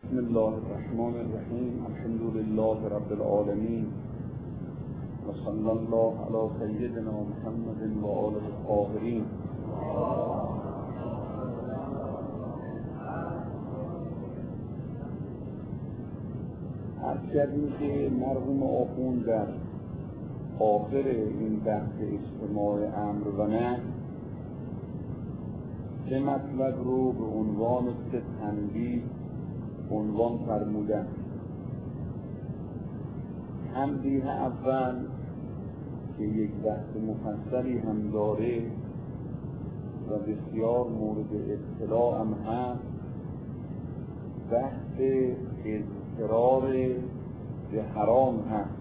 بسم الله الرحمن الرحیم. الحمد لله رب العالمین و صلی الله علی سیدنا محمد و آله الطاهرین. عرض کردیم که مرحوم آخوند در آخر این بحث اجتماع امر و نهی سه مطلب رو به عنوان سه تنبیه عنوان فرمودن. تنبیه اول که یک بحث مفصلی هم داره و بسیار مورد اطلاع هم هست، بحث اضطرار به حرام هست.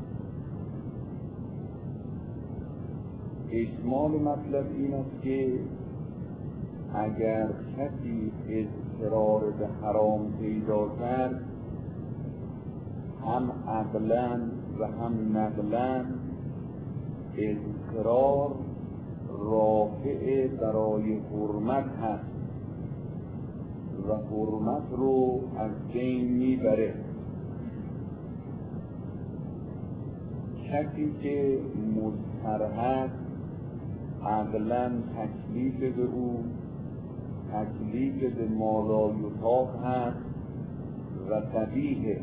اجمال مطلب این است که اگر کسی اضطرار به حرام پیدا کرد، هم عقلاً و هم نقلاً اضطرار رافع برای حرمت هست و حرمت رو از بین میبره. کسی که مضطر هست، عقلاً تکلیف به او تکلیف به ما لا یطاق هست و طبیعه،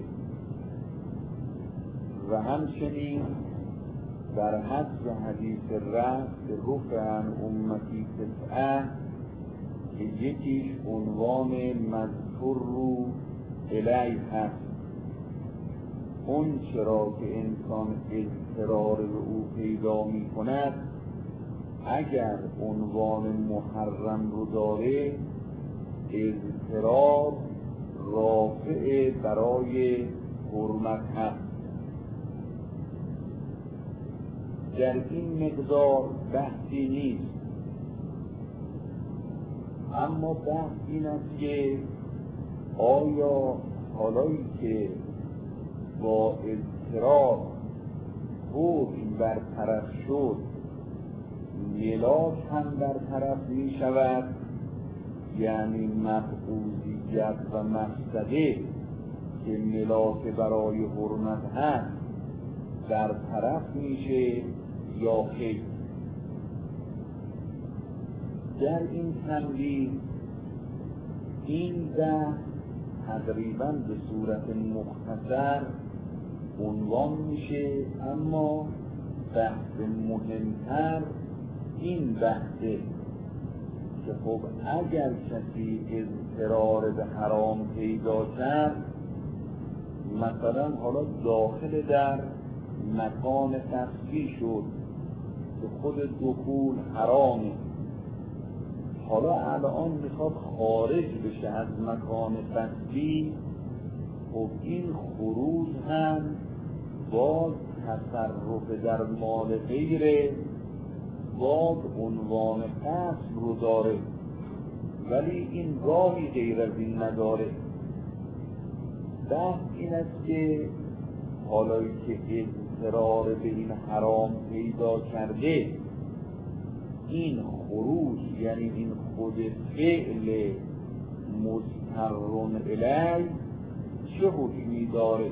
و همچنین در حسب حدیث رفت رفع عن امتی تسعه که یکیش عنوان مذکور رو الیه هست. اون چرا که انسان اضطرار به او پیدا می کند، اگر عنوان محرم رو داره، اضطرار رافع برای حرمت هست. در این مقدار بحثی نیست، اما بحث این است که آیا حالایی که با اضطرار حکم برطرف شد، ملاک هم برطرف می شود، یعنی مفعولیت و مفسده که ملاک برای حرمت هست برطرف میشه یا خیر؟ در این تنبیه این بحث تقریباً به صورت مختصر عنوان میشه، اما بحث مهمتر این بحثه که خب اگر کسی اضطرار به حرام پیدا کرد، مثلا حالا داخل در مکان قصدی شد که خود دخول حرامه، حالا الان میخواد خارج بشه از مکان قصدی، خب این خروج هم باز تصرف در مال غیره، باز عنوان قصد رو داره، ولی این راهی غیر از این نداره. بحث این است که حالایی که اضطرار به این حرام پیدا کرده، این خروج یعنی این خود فعل مضطرون الیه چه حکمی داره،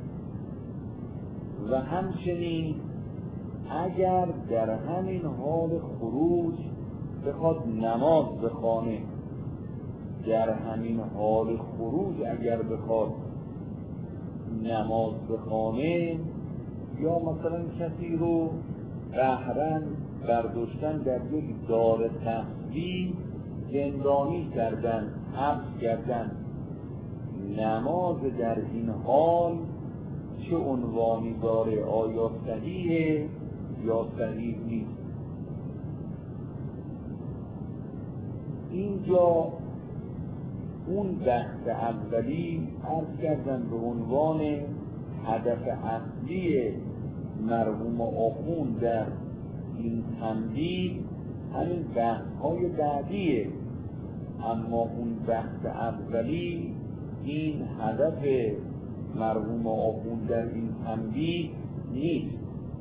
و همچنین اگر در همین حال خروج بخواد نماز بخوانه، در همین حال خروج اگر بخواد نماز بخوانه، یا مثلا کسی رو قهرن برداشتن در یک دار تحصیل زندانی کردن، حبس کردن، نماز در این حال چه عنوانی داره؟ آیا صحیحه یا صحیح نیست؟ اینجا اون بحث اولی عرض کردن به عنوان هدف اصلی مرحوم آخوند در این تنبیه همین بحث‌های بعدیه، اما اون بحث اولی این هدف مرحوم آخوند در این تنبیه نیست.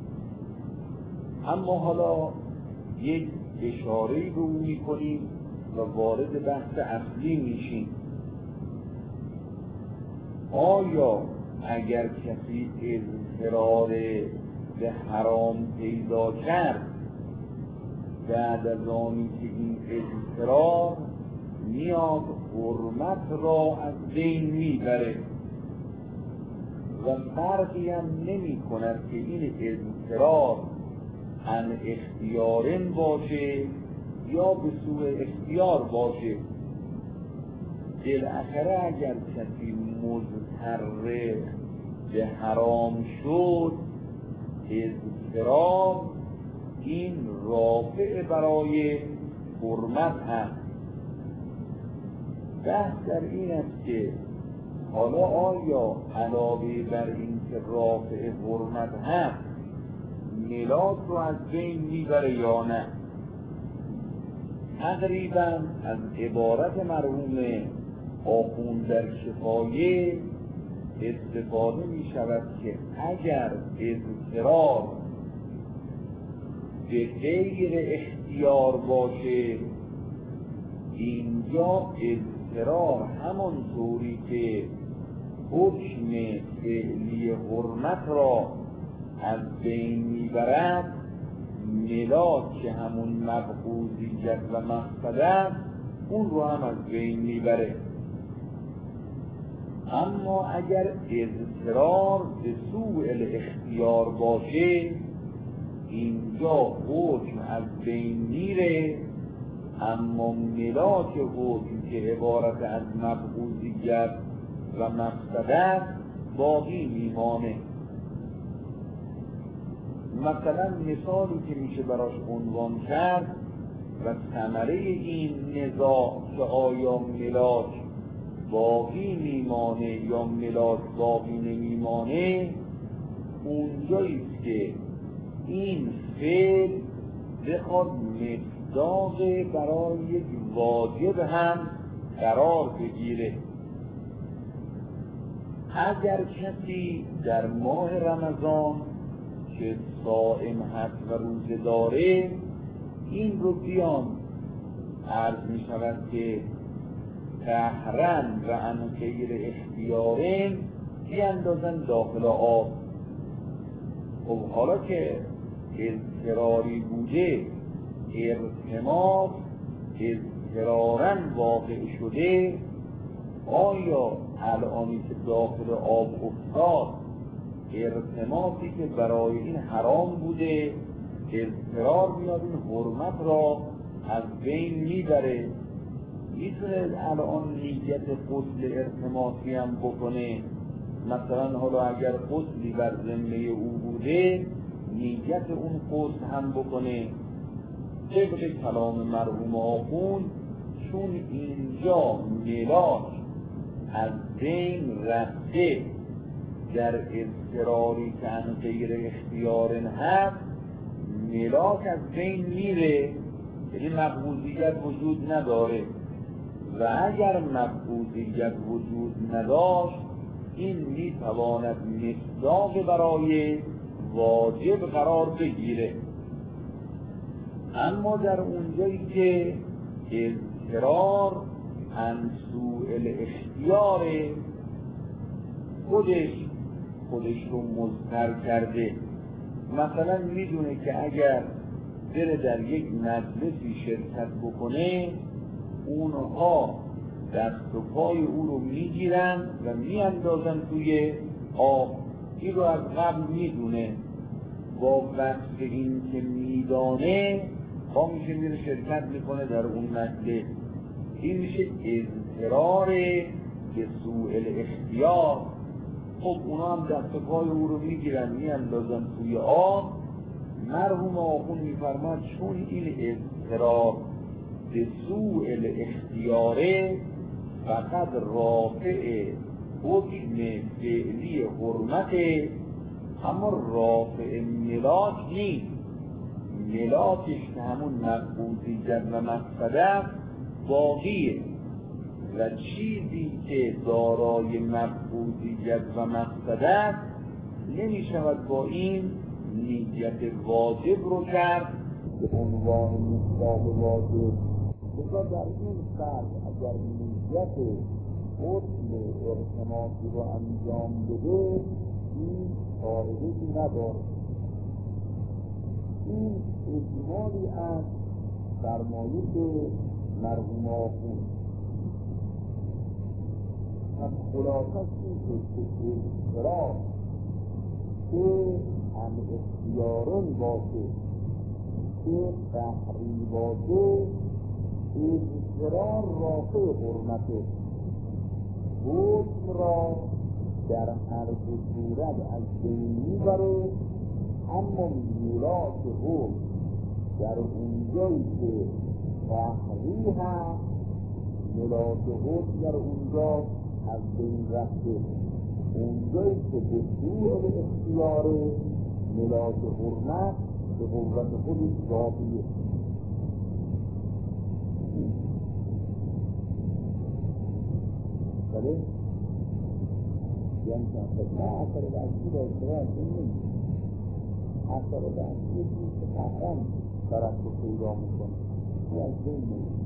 اما حالا یک اشاره‌ای رو می‌کنیم و وارد بحث اصلی میشیم. آیا اگر کسی اضطرار به حرام پیدا کرد، بعد از آنی که این اضطرار میاد حرمت را از بین میبره و فرقی هم نمی کند که این اضطرار عن اختیارن باشه یا به سوء اختیار باشه، بالاخره اگر کسی مضطر به حرام شد، اضطرار این رافع برای حرمت هست. بحث در این است که حالا آیا علاوه بر این که رافع حرمت هست ملاک رو از بین میبره یا نه؟ تقریبا از عبارت مرحوم آخوند در کفایه استفاده می شود که اگر اضطرار به غیر اختیار باشه، اینجا اضطرار همان طوری که حکم فعلی حرمت را از بین میبرد، ملاک که همون مبغوضیت و مقصد اون رو هم از بین میبره. اما اگر اضطرار به سوء الاختیار باشه، اینجا حکم از بین میره، اما ملاک حکم که عبارت از مبغوضیت و مقصد باقی میمانه. مثلا مثالی که میشه براش عنوان کرد و ثمره این نزاع که آیا ملاک باقی میمانه یا ملاک باقی نمیمانه، اونجاییست که این فعل بخواد مصداق برای یک واجب هم قرار بگیره. اگر کسی در ماه رمضان که صائم هست و روزه داره، این رو بیان عرض می شود که قهرن و عن غیر اختیارن بیاندازن داخل آب. خب حالا که اضطراری بوده، ارتماس اضطرارن واقع شده، آیا الانی که داخل آب افتاد ارتماسی که برای این حرام بوده، اضطرار میاد این حرمت را از بین میبره؟ میتونه الان نیت غسل ارتماسی هم بکنه؟ مثلا حالا اگر غسلی بر ذمه او بوده، نیت اون غسل هم بکنه؟ طبق کلام مرحوم آخوند، چون اینجا ملاک از بین رفته در اضطراری که عن غیر اختیارن هست، ملاک از بین میره، یعنی مبغوضیت وجود نداره. و اگر مبغوضیت وجود نداشت، این میتواند مصداق برای واجب قرار بگیره. اما در اونجایی که اضطرار عن سوء الاختیار خودش رو مضطر کرده، مثلا میدونه که اگر بره در یک مجلسی شرکت بکنه، اونها دست و پای او رو میگیرن و میاندازن توی آب. این رو از قبل میدونه، با وقت این که میدانه با میشه میره شرکت میکنه در اون مجلس. این میشه اضطرار به سوء الاختیار. خب اونا هم دست و پای او رو میگیرن میاندازن توی آب. مرحوم آخوند میفرماد چون این اضطرار به سوء الاختیاره، فقط رافع حکم فعلی حرمت، اما رافع ملاک نیست. ملاکش که همون مبغوضیت و مقصد باقیه، و چیزی که دارای مبغوضیت و مقصد نمی شود با این نیت واجب رو کرد به عنوان مصداق واجب. بسیار در این فرد اگر نیت حکم ارتماسی رو انجام بده این فایده‌ای نداره. این اجمالی از فرمایش مرحوم آخوند. از خلاصش این که اضطراب که هم اختیاران باشه که قهری باشه اضطرار رافع حرمته حکم را در هر دو صورت از بین میبره، اما میلات حکم در اونجایی که قهری هست میلات حکم در اونجا از بین رفته، اونجایی که به دور اختیاره میلات حرمت به قوت خودش باقیه. بله؟ یعنی که نه اثر بحثی با اصطلاح کنیم اثر بحثی که قهرم طرف رو پیدا میکنه این از بین میشه.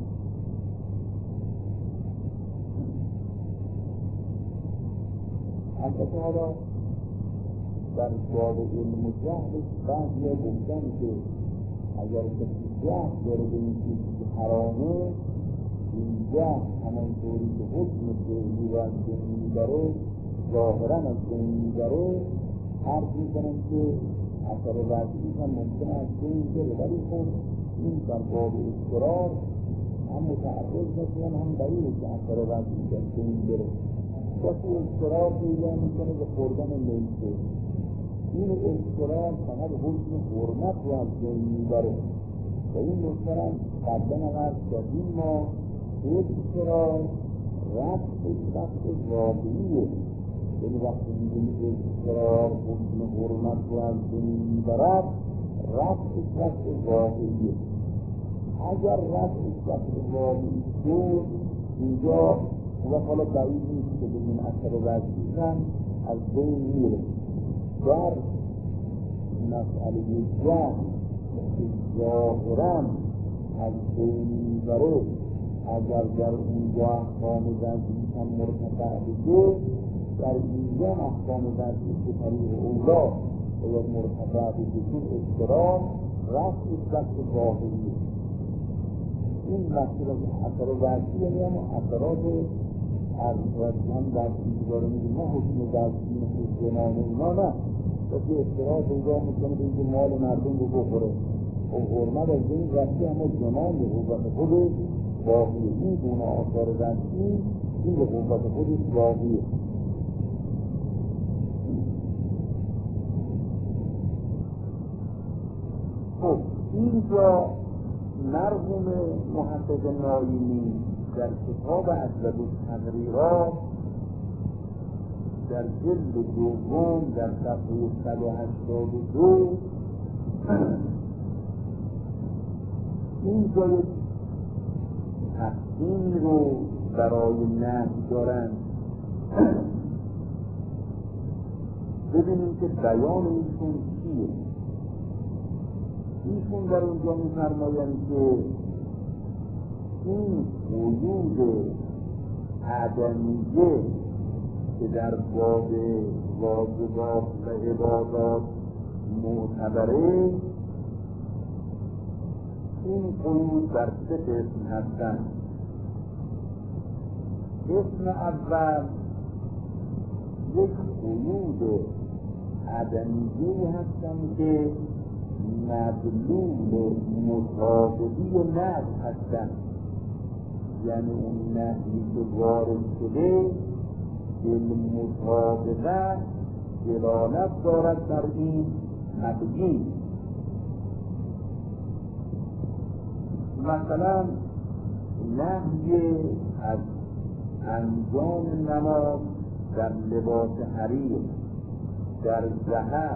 البته حالا در باب علم و جهلش بعضی ها گفتن که اگر کسی جهل داره به این چیزی که حرامه، این جهل همانطوری که حکم فعلی رو از بین میبره ظاهرا از بین میبره، عرض میکنن که اثر وضعی هم ممکنه از بین بره، ولی خون این در باب اضطرار هم متعرض نشدن هم دلیل که اثر وضعی از بین بره. کسی اضطرار پیدا میکنه به خوردن میته، این اضطرار فقط حکم حرمت رو از بین میبره و این مثلا قبلا هم عرض کردیم ما اضطرار رفت واقعیه، یعنی وقتی میگیم اضطرار حکم حرمت رو از بین میبرد رفت واقعیه. اگر رفت واقعی شد اینجا و حالا بعید نیست که بگیم اثر وضعی هم از بین میره. در مسئله جهل که ظاهراً از بین میبره اگر در اونجا احکام وضعی هم مرتفع بشه، در اینجا احکام وضعی که طریق اولا باید مرتفع بشه، چون اضطرار رفت واقعیه. این مسئله اثر وضعی یعنی هم اثرات ارزشمند وضعی که داره میگه نه حکم وضعی مثل زمان اینا نه، کسی اضطرار پیدا میکنه به اینکه مال مردم رو بخوره و حرمت از این رفته، اما زمان به قوت خودش باقیه. این گونه آثار وضعی این به قوت خودش باقیه. خب اینجا مرحوم محقق نایمی در کتاب عدد التقریرات در جلد دوم در صفحه 182 اینجا یک تقسیمی رو برای نهی دارن. ببینیم که بیان ایشون چیه. ایشون در اونجا می‌فرمایند که این وجود عدمیه که در باب واجبات و عبادات معتبره، این قیود در سه قسم هستند. قسم اول یک قیود عدمیه هستند که مدلول مطابقی نهی هستند، یعنی اون نهی که وارد شده بالمطابقه دلالت دارد بر این تبیین. مثلا نهی از انجام نماز در لباس حریر، در ذهب،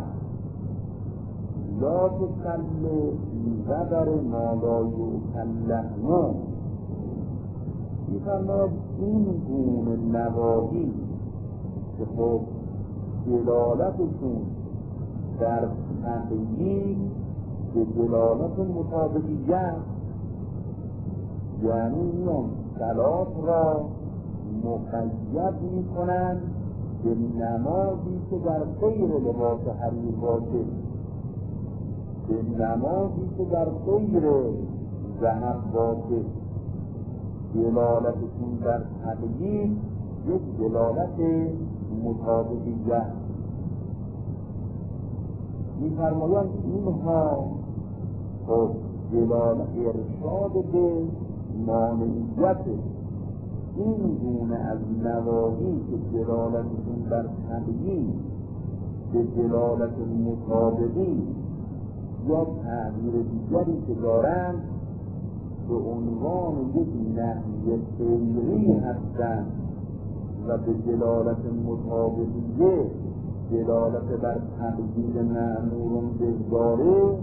لا تسل لذبر ما لا یکلهنه. می‌فرماید این گونه نواهی که خب دلالتشون در تقیید به دلالت مطابقیت، یعنی میان صلات را مقید میکنند به نمازی که در غیر لباس حریر باشه، به نمازی که در غیر ذهب باشه. دلالتشون در تقیید یک دلالت مطابقیت. می‌فرمایند اینها خب دلالت ارشاد به مانعیت این گونه از نواهی که دلالتشون در تقیید به دلالت مطابقی یا تغییر دیگری که دارند به عنوان یک نهی خیری هستند و به دلالت مطابقیه دلالت بر تقدیر مأمور به داره.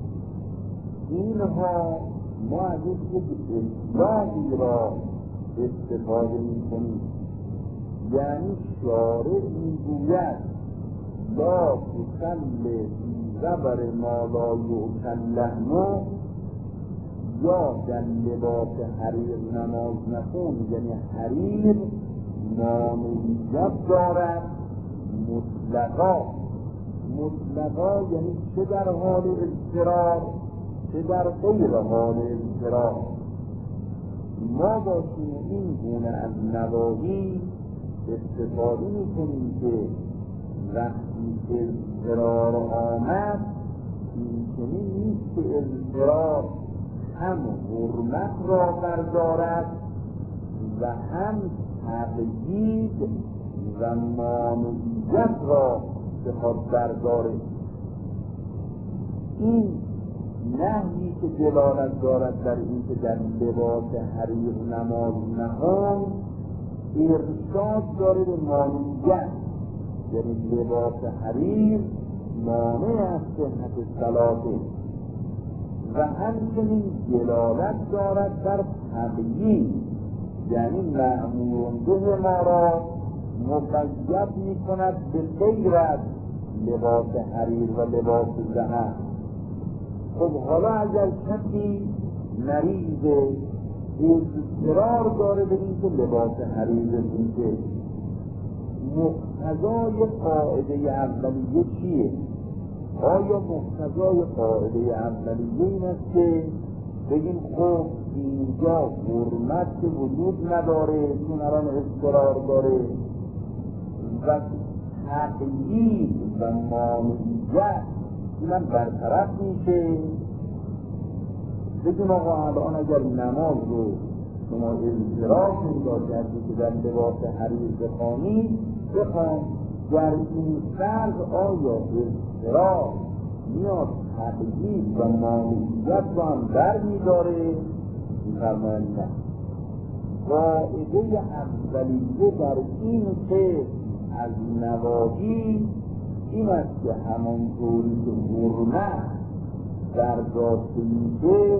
اینها ما از یک اصلاحی را استفاده می‌کنیم، یعنی شارع می‌گوید لا تصلی زبر ما لا یعتلهنه، یا در لباس حریر نماز نکن، یعنی حریر مانعیت دارد مطلقا یعنی چه در حال اضطرار چه در غیر حال اضطرار. ما باشیم این گونه از نواهی استفاده میکنیم که وقتی اضطرار آمد این چنین نیست که اضطرار هم حرمت را بردارد و هم تقیید و مانعیت را به خود برداره. این نهی که دلالت دارد در این که در لباس حریر نماز نکن ارشاد داره به مانعیت، یعنی لباس حریر مانع از صحت صلاة و همچنین دلالت دارد در تقیید، یعنی مأمور به ما را مقید می کند به غیر از لباس حریر و لباس ذهب. خب حالا اگر کسی مریض اضطرار داره به این که لباس حریر میشه، مقتضای قاعده اولیه چیه؟ آیا مقتضای قاعده اولیه این است که بگیم خب اینجا حرمت وجود نداره چون الان اضطرار داره و تقیید و مانعیت اینم برطرف میشه؟ بگیم آقا الان اگر نماز رو شما اضطرار پیدا کردی که در لباس حریر بخوانی بخوان، در این فرض آیا اضطرار میاد تقیید و مانعیت رو هم بر میداره؟ می‌فرمایند نه. قاعده اولیه در این که از نواهی این است که همانطوری که حرمت برداشته میشه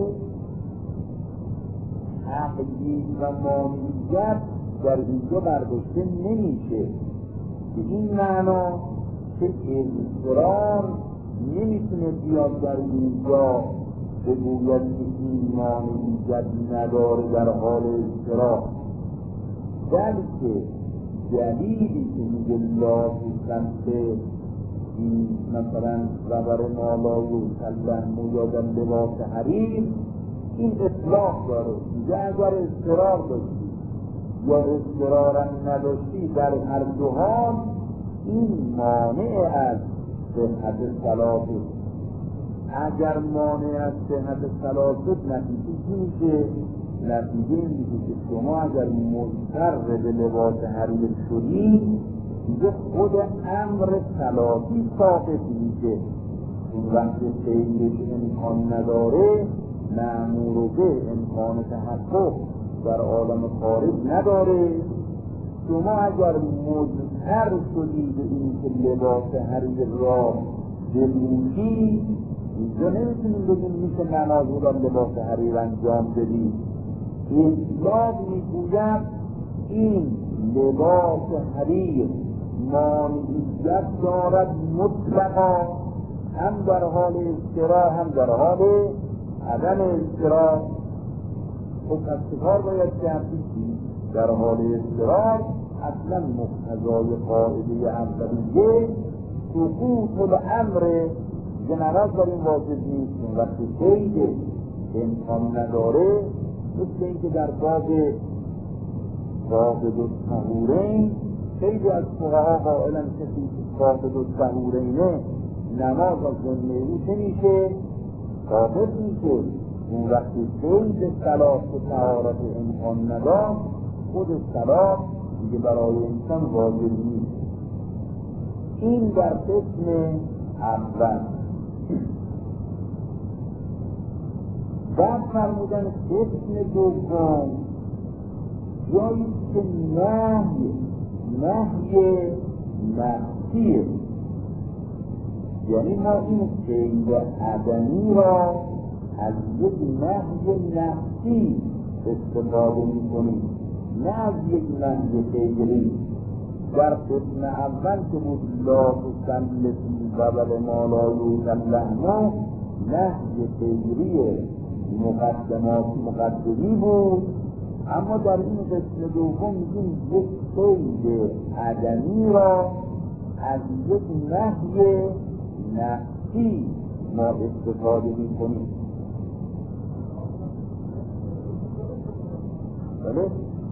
تقیید و مانعیت در اینجا برداشته نمیشه. به این معنا که اضطرار نمیتونه بیاد در اینجا بگوید که این مانعیت نداره در حال اضطرار، بلکه دلیلی که میگه لا تسمه این مثلا زبر ما لا یعتلهنه یا در لباس حریر این اطلاق داره. میگه اگر اضطرار داشتی یا اضطرارم نداشتی در هر دو حال این مانع از صحت صلاة. اگر مانع از صحت صلاة نتیجه میشه؟ نتیجه میشه که شما اگر مضطر به لباس حریر شدید دیگه خود امر صلاتی ساقط میشه. اون وقت خیلیش امکان نداره، مأمور به امکان تحقق در عالم خارج نداره. شما اگر مضطر شدی به این که لباس حریر را بپوشی اینجا نمیتونیم بگیم میشه نماز رو در لباس حریر انجام بدی. اسلام میگوید این لباس حریر مانعیت دارد مطلقا، هم در حال اضطرار هم در حال عدم اضطرار. خب از چه کار باید کرد؟ در حال اضطرار اصلا مقتضای قاعده اولیه سقوط الامر جنرال بر این واجب نیست. وقتی قید امکان نداره، مثل اینکه در باب فاقد الطهورین خیلی از فقها قائلن کسی فاقد الطهورینه نماز از ذمه او چه میشه؟ ثابت میشه. اون وقتی قید صلاح و طهارت امکان نداشت، خود صلاح دیگه برای انسان واجب نیست. این در قسم اول. بعد فرمودن قسم دوم جایی که نهی نفسیه، یعنی ما این قید عدمی را از یک نهی نفسی استفاده میکنیم، نه از یک نهی غیری. در قسم اول که بود لا تسل فی قبل ما لا یسلم، نهی غیری مقدمی بود. اما در این قسم دوم میگیم یک قید عدمی را از یک نهی نفسی ما استفاده میکنیم. بله؟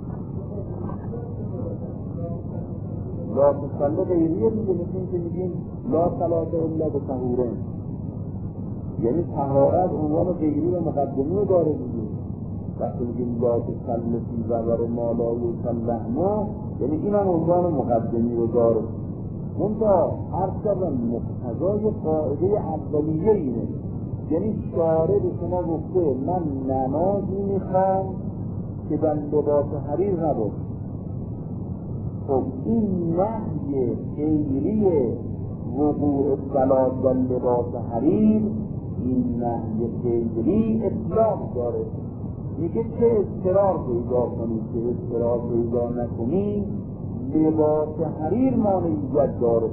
لا تسل غیریه میگه، مثل این که میگیم لا صلاة الا بطهورین، یعنی طهارت عنوان غیری و مقدمی داره دیگه. وقتی میگیم لا تسل فی قبل ما لا یسلم، یعنی این هم عنوان مقدمی رو داره. منتها هر کردن مقتضای قاعده اولیه اینه، یعنی شارع به شما گفته من نمازی میخوام که در لباس حریر نباشه. خب این نهی غیری وقوع صلاة در لباس حریر، این نهی غیری اطلاق داره. میگه چه اضطرار پیدا کنی چه اضطرار پیدا نکنی، لباس حریر مانعیت داره.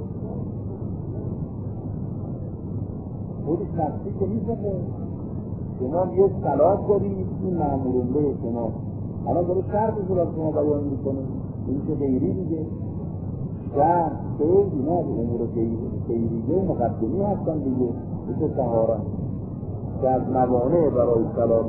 خودش نفسی که میزنه شما یه صلاة دارید، این معمولون به شما الان داره شرطش رو شما بیان میکنه، این که غیری دیگه شرط خیلی نه به امور غیریه مقدمی هستن دیگه، مثل طهارت که از موانع برای صلاة.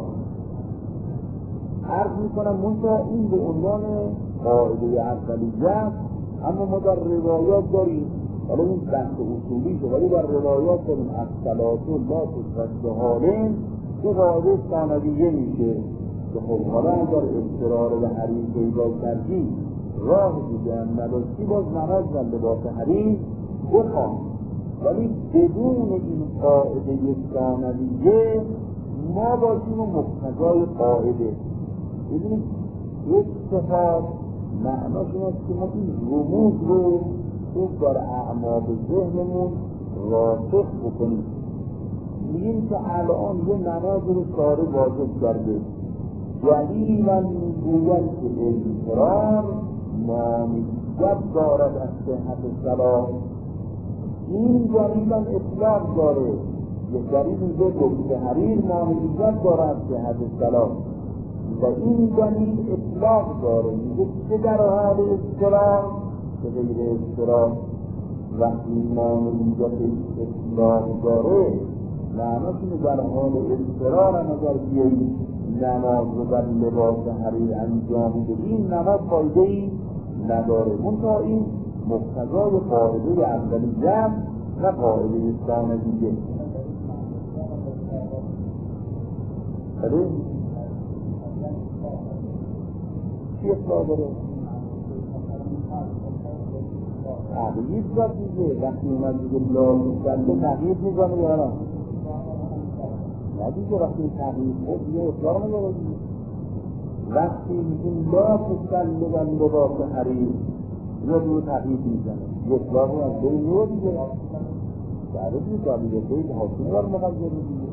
عرض میکنم منتها این به عنوان قاعده اولیه است، اما ما در روایات داریم، حالا این بحث اصولی شد، ولی در روایات داریم از صلاة لا تسرد حالین که قاعده ثانویه میشه که خب حالا اگر اضطرار به حریر پیدا کردی راه دیگه هم نداشتی، باز نماز در لباس حریر بخوان. ولی بدون این قاعده ثانویه ما باشیم و مقتضای قاعده. ببینید اجتهاد معناش این است که ما این رموز رو خوب در اعماق ذهنمون راسخ بکنیم. میگیم که الان یه نماز رو شارع واجب کرده، دلیلا میگوید که اضطرار مانعیت دارد از صحت صلاة. این دلیلا اطلاق داره، یه دلیل میگه لباس حریر مانعیت دارد از صحت صلاة و این دلیل اطلاق داره، میگه چه در حال اضطرار چه غیر اضطرار. وقتی مانعیتش اطلاق داره معناش اینه در حال اضطرار هم اگر بیایی نماز رو در لباس حریر انجام بدی نماز فایده‌ای نداره. منتها این مقتضای قاعده اولیه و قاعده ثانویه. بله؟ چی اطلاع داره؟ تغییر زد دیگه. وقتی اومد دیگه لا تسل تغییر میزنه یا نه؟ نه دیگه وقتی تغییر خود دیگه اطلاع نداره دیگه. وقتی میگیم لا تسل در لباس حریر یا دو تغییر میزنه، اطلاع رو از بین میره دیگه. داره دیگه دلیل دیگه که حاکم بر مقدر دیگه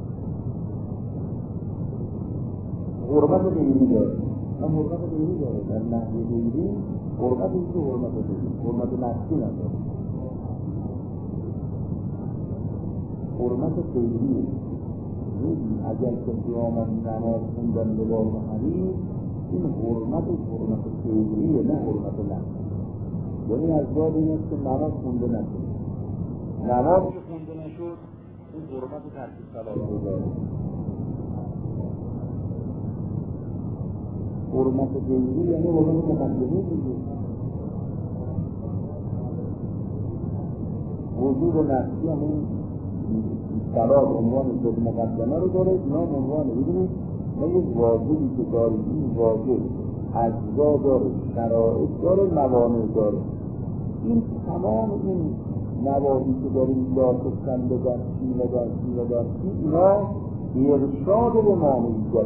حرمت غیری داره. هم حرمت غیری داره، در نحوه غیری حرمت اینکه حرمت غیری، حرمت نفسی نداره، حرمت غیری. اگر کسی آمد نماز خوندن لباس حریر این حرمت فعلیه، نه حرمت لفظی. یعنی از باب این است که نماز خونده نشد، نماز که خونده نشد این حرمت ترک صلات رو داره. حرمت فعلی یعنی حرمت مقدمه دیگه، وجود نفسی همون صلات عنوان جز مقدمه رو داره. اینا عنوان ببینید ما یک واجبی که داریم، این واجب اجزا داره، شرایط داره، موانع داره. این تمام این نواهی که داریم داشتن بگن چی اینا ارشاد به مانعیت.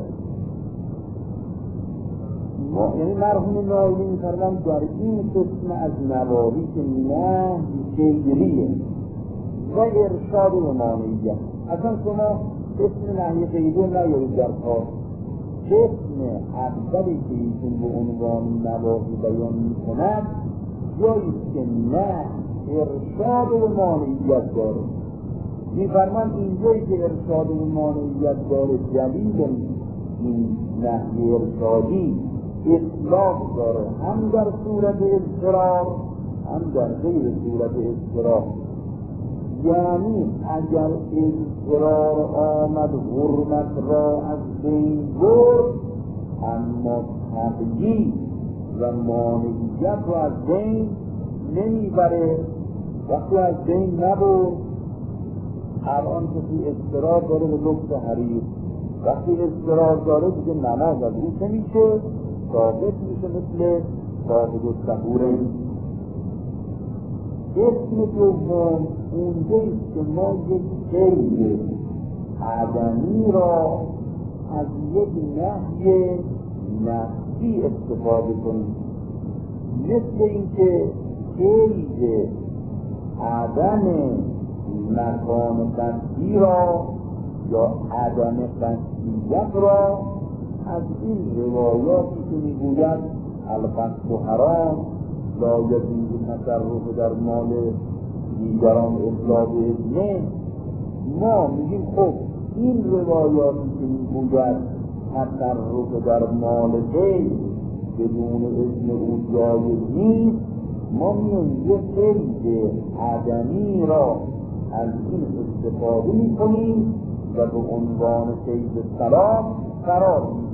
یعنی مرحوم نایمی می‌فرمایند در این قسم از نواهی که نهی غیریه و ارشاد به مانعیت، اصلا شما قسم نهی غیری نیارید در کار. قسم اولی که ایشون به عنوان نواهی بیان می‌کند جایی که نه ارشاد به مانعیت داره. می‌فرمایند اینجایی که ارشاد به مانعیت داره دلیل این نهی ارشادی اطلاق داره، هم در صورت اضطرار هم در غیر صورت اضطرار. یعنی اگر اضطرار آمد حرمت را از بین برد، اما تقیید و مانعیت را از بین نمیبره. وقتی از بین نبرد، الان کسی اضطرار داره به لبس حریر، وقتی اضطرار داره دیگه نماز از او چه میشه؟ ثابت میشه مثل صاحب السحوره. اسم دوم اونجاییست که ما یک قید عدمی را از یک نهی نفسی استفاده کنیم، مثل اینکه قید عدم مکان قصدی را یا عدم قصدیت را از این روایاتی که میگوید القصد حرام، لا یجوز تصرف در مال دیگران الا باذنه، ما میگیم خب این روایاتی که میگوید تصرف در مال غیر بدون اذن او جایز نیست، ما میگیم یک قید عدمی را از این استفاده میکنیم و به عنوان قید سلام قرار میدیم.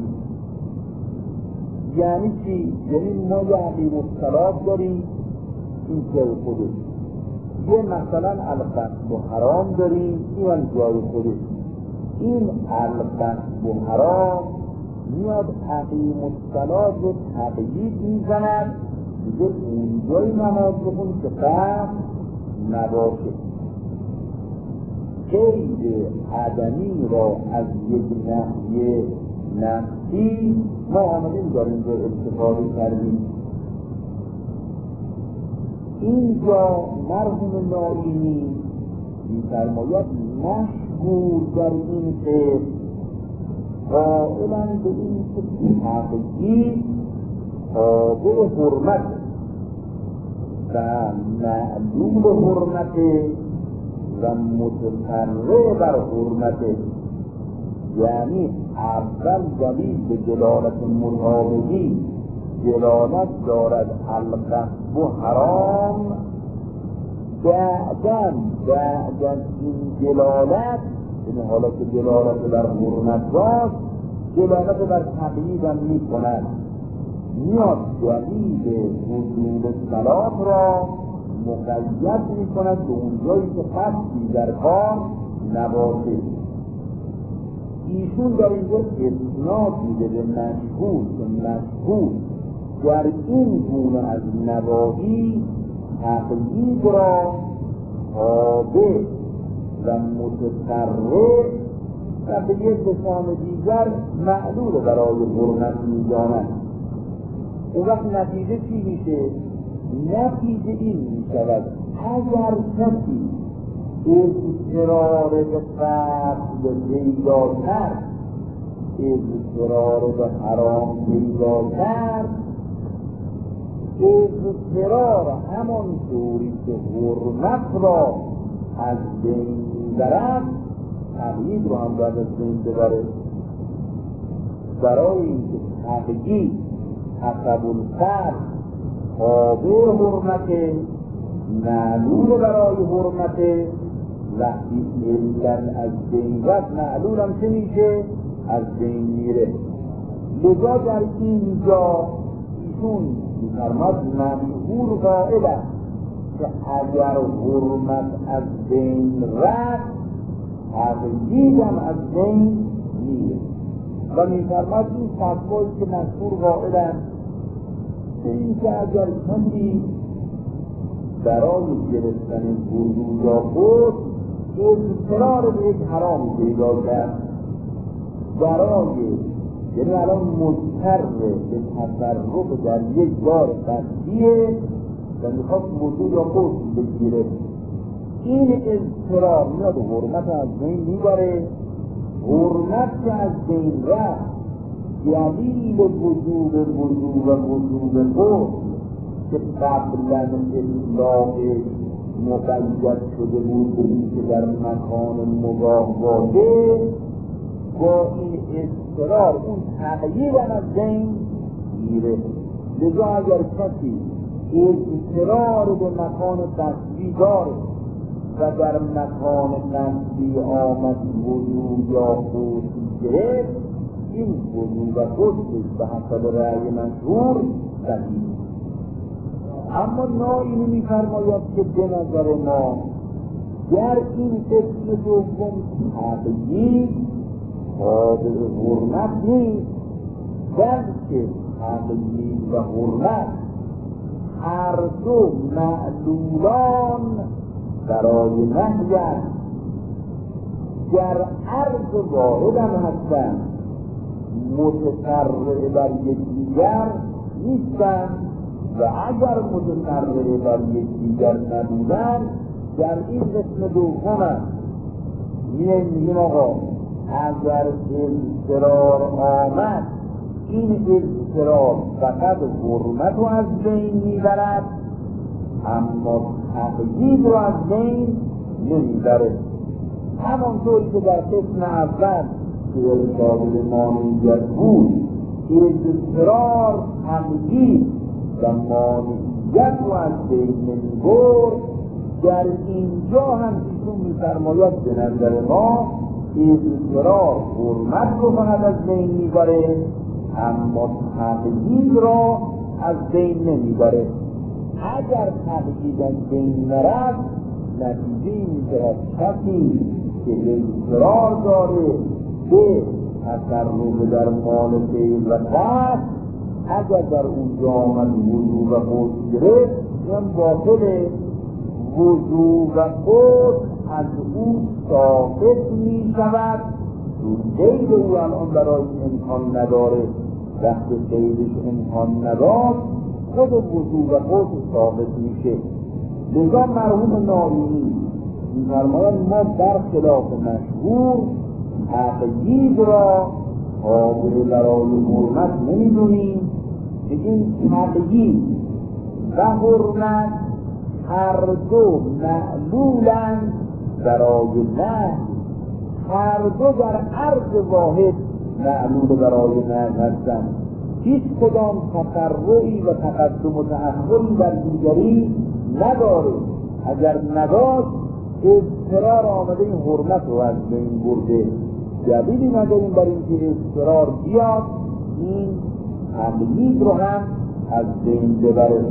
یعنی چی؟ یعنی ما یه عقیم الصلاة داریم، این جای خودش، یه مثلا القصد و حرام داریم، این هم جای خودش. این القصد و حرام میاد عقیم الصلاة رو تقیید میزند، میگه اونجای نماز بخون که قصد نباشه. قید عدمی را از یک نهی نفسی ما آمدیم در اینجا استفاده کردیم. اینجا مرحوم نایمی می‌فرماید مشهور در این قسم قائلاً به این که تقیید تابع حرمت و معلول حرمت و متفرع بر حرمت. یعنی اول دلیل به دلالت مطابقی دلالت دارد القصد و حرام، بعد از این دلالت، این حالا که دلالت بر حرمت راست، دلالت بر تقیید هم می کند. میاد دلیل وجود صلات را مقید می کند به اونجایی که قصدی در کار نباشه. ایشون در اینجا اسناد میده به مشهور که مشهور در این گونه از نواهی تقیید را تابع و متفرع و به یک لسان دیگر معلول برای حرمت می‌داند. اون وقت نتیجه چی میشه؟ نتیجه این میشود اگر کسی اضطرار به قتل پیدا کرد، اضطرار به حرام پیدا کرد، اضطرار همان طوری که حرمت را از بین میبرد، تقیید رو هم باید از بین ببره. برای اینکه تقیید حسب الفرد تابع حرمت، معلول برای حرمت. وقتی علت از بین رفت معلول هم چه میشه؟ از بین میره. لذا در اینجا ایشون میفرماد مشهور قائل است که اگر حرمت از بین رفت تقیید هم از بین میره. و میفرماد این فتوایی که مشهور قائل است به این که اگر کسی برای گرفتن وضو یا خود اضطرار به یک حرامی پیدا کرد، یعنی الان مضطر به تصرف در یک دار قصدیه و میخواست وضو یا خود بگیره، این اضطرار میاد حرمت از بین میبره. حرمت که از بین رفت دلیل وجوب وضو و وجوب خود که قبلا اطلاقش مقید شده بود که در مکان مباح باشه، با این اضطرار اون تغییر از بین میره. لذا اگر کسی اضطرار به مکان قصدی داره و در مکان قصدی آمد وضو یا خود گرفت، این وضو و خودش به حسب رأی مشهور صحیح. اما نائینی می‌فرماید که به نظر ما در این قسم دوم تقیید تابع حرمت نیست، بلکه تقیید و حرمت هر دو معلولان برای نهی است، در عرض واحد هم هستند، متفرع بر یکدیگر نیستند. و اگر متفرع بر یکدیگر نبودند در این قسم دوم است. میگیم آقا اگر اضطرار آمد، این اضطرار فقط حرمت رو از بین میبرد اما تقیید رو از بین نمیبره. همانطوری که در قسم اول که ارشاد به مانعیت بود، اضطرار تقیید و مانعیت رو از بین نمیبرد، در اینجا هم ایشون میفرماید به نظر ما اضطرار حرمت رو فقط از بین میبره اما تقیید را از بین نمیبره. اگر تقیید از بین نرفت، نتیجه این میشود کسی که اضطرار داره به تصرف در مال غیر و قصد، اگر در اونجا آمد وضو و خود گرفت، این باطل وضو و خود از او ثابت می شود. غیر او الان برای امکان نداره، وقتی غیرش امکان نداشت خود وضو و خود ثابت میشه. لذا مرحوم نائینی می‌فرماید ما برخلاف مشهور تقیید را تابع برای حرمت نمیدونیم، بگیم تقیید و حرمت هر دو معلولند برای نهی، هر دو در عرض واحد معلول برای نهی هستند. هیچ کدام تفرعی و تقدم و تأخری در دیگری نداره. اگر نداشت اضطرار آمده این حرمت رو از بین برده. دلیلی نداریم برای اینکه اضطرار بیاد این تقیید رو هم از بین ببره.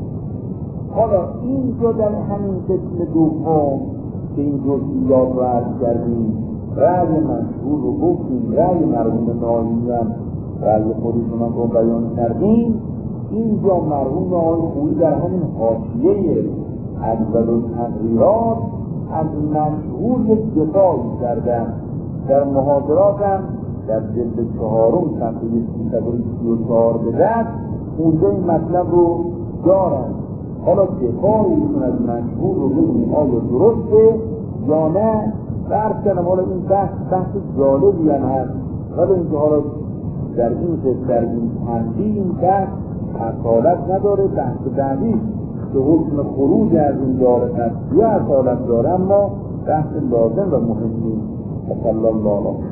حالا این جو در همین قسم دوم که این جزئیات رو عرض کردیم، رأی مشهور رو گفتیم، رأی مرحوم نائینی هم رأی خودشون هم رو بیان کردیم. اینجا مرحوم آقای خویی در همین حاشیه اول التقریرات از مشهور یک دفاعی کردن. در محاضرات هم در جلد 4 صفحه 334 به بعد اونجا این مطلب رو دارن. حالا دفاعیشون از مشهور رو ببینیم آیا درسته یا نه. برد کنم حالا این بحث جالبی هم هست، ولی اینکه حالا در این تنبیه این بحث اصالت نداره. بحث بعدیش که حکم خروج از این دار تصفیه اصالت داره، اما بحث لازم و مهمی. صلی الله علیه